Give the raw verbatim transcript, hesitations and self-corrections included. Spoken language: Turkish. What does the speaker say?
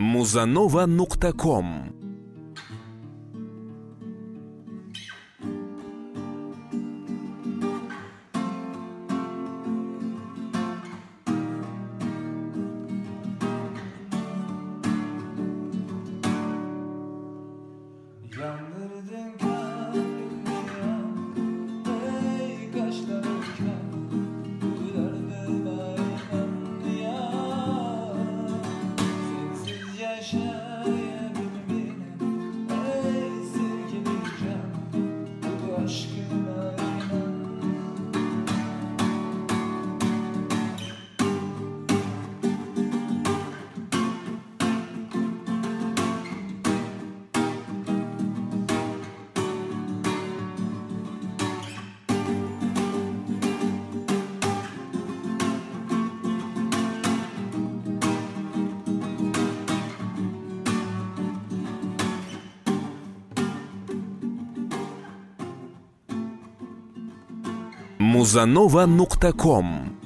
muzanova nuqta com. Yandırdın kalbimi ya, ey kaşlarken bu derdime inan ya. Sensiz yaşayabilmenin ey sevgili can, bu aşkıma inan. muzanova nuqta com